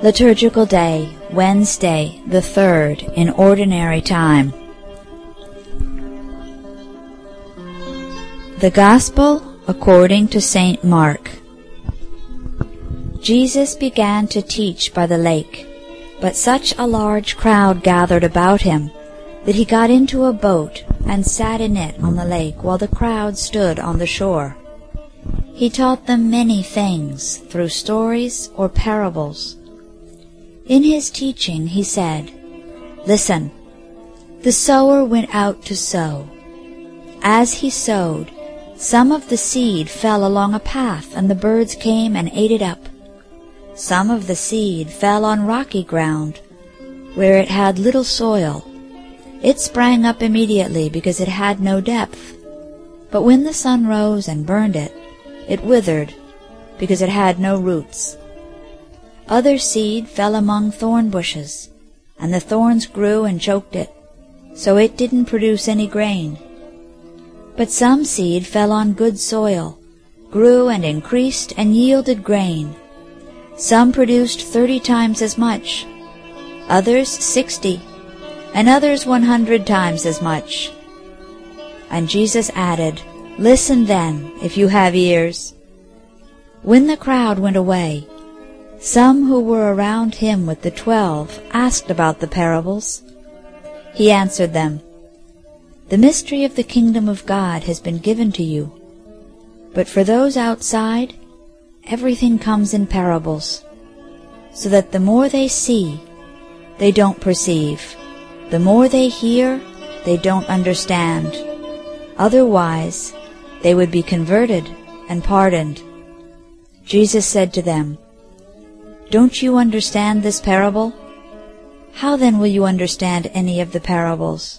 Liturgical Day, Wednesday, the 3rd, in Ordinary Time. The Gospel according to St. Mark. Jesus began to teach by the lake, but such a large crowd gathered about him that he got into a boat and sat in it on the lake while the crowd stood on the shore. He taught them many things through stories or parables. In his teaching he said, "Listen, the sower went out to sow. As he sowed, some of the seed fell along a path, and the birds came and ate it up. Some of the seed fell on rocky ground, where it had little soil. It sprang up immediately because it had no depth. But when the sun rose and burned it, it withered because it had no roots. Other seed fell among thorn bushes, and the thorns grew and choked it, so it didn't produce any grain. But some seed fell on good soil, grew and increased and yielded grain. Some produced 30 times as much, others 60, and others 100 times as much." And Jesus added, "Listen then, if you have ears." When the crowd went away, some who were around him with the 12 asked about the parables. He answered them, "The mystery of the kingdom of God has been given to you, but for those outside, everything comes in parables, so that the more they see, they don't perceive. The more they hear, they don't understand. Otherwise, they would be converted and pardoned." Jesus said to them, "Don't you understand this parable? How then will you understand any of the parables?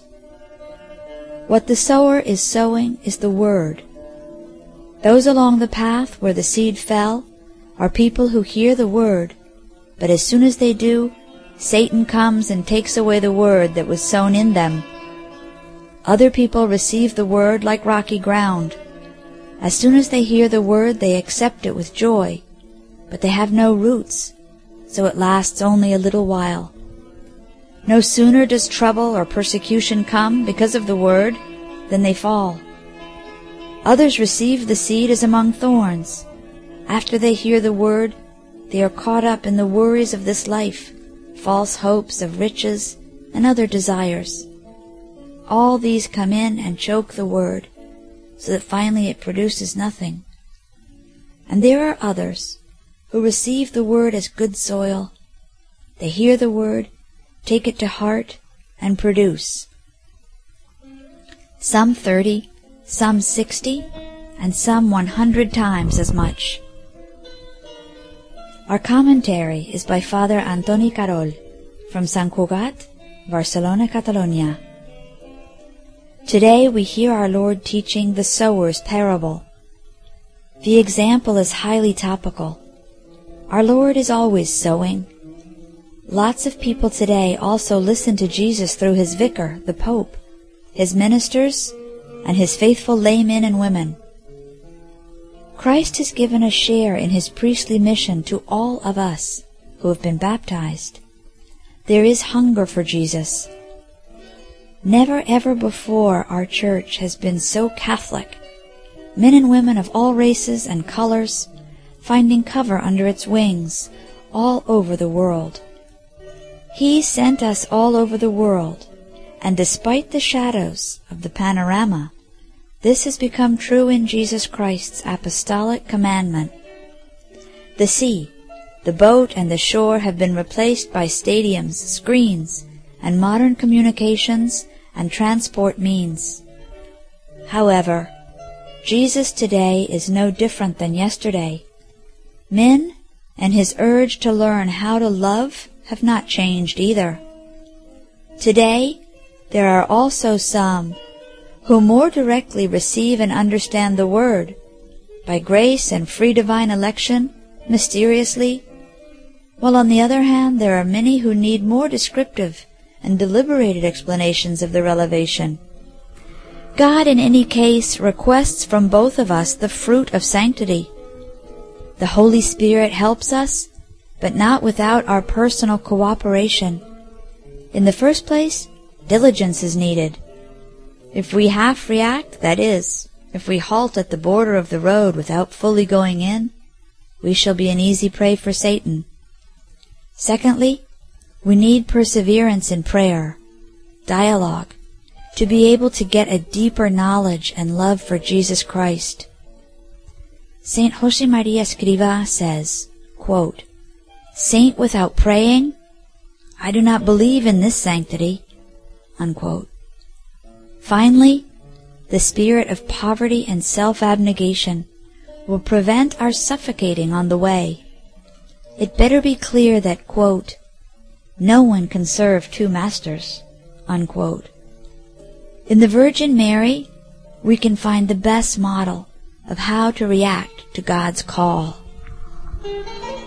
What the sower is sowing is the word. Those along the path where the seed fell are people who hear the word, but as soon as they do, Satan comes and takes away the word that was sown in them. Other people receive the word like rocky ground. As soon as they hear the word, they accept it with joy, but they have no roots, so it lasts only a little while. No sooner does trouble or persecution come because of the word than they fall. Others receive the seed as among thorns. After they hear the word, they are caught up in the worries of this life, false hopes of riches, and other desires. All these come in and choke the word, so that finally it produces nothing. And there are others who receive the word as good soil. They hear the word, take it to heart, and produce. Some 30, some 60, and some 100 times as much." Our commentary is by Father Antoni Carol from Sant Cugat, Barcelona, Catalonia. Today we hear our Lord teaching the sower's parable. The example is highly topical. Our Lord is always sowing. Lots of people today also listen to Jesus through his vicar, the Pope, his ministers, and his faithful laymen and women. Christ has given a share in his priestly mission to all of us who have been baptized. There is hunger for Jesus. Never ever before our church has been so Catholic, men and women of all races and colors finding cover under its wings all over the world. He sent us all over the world, and despite the shadows of the panorama, this has become true in Jesus Christ's apostolic commandment. The sea, the boat, and the shore have been replaced by stadiums, screens, and modern communications and transport means. However, Jesus today is no different than yesterday. Men and his urge to learn how to love have not changed either. Today, there are also some who more directly receive and understand the Word, by grace and free divine election, mysteriously, while on the other hand there are many who need more descriptive and deliberated explanations of the revelation. God in any case requests from both of us the fruit of sanctity. The Holy Spirit helps us but not without our personal cooperation. In the first place, diligence is needed. If we half react, that is, if we halt at the border of the road without fully going in, we shall be an easy prey for Satan. Secondly, we need perseverance in prayer, dialogue, to be able to get a deeper knowledge and love for Jesus Christ. Saint Josemaria Escrivá says, quote, "Saint without praying? I do not believe in this sanctity." Unquote. Finally, the spirit of poverty and self-abnegation will prevent our suffocating on the way. It better be clear that, quote, "No one can serve two masters." Unquote. In the Virgin Mary, we can find the best model of how to react to God's call.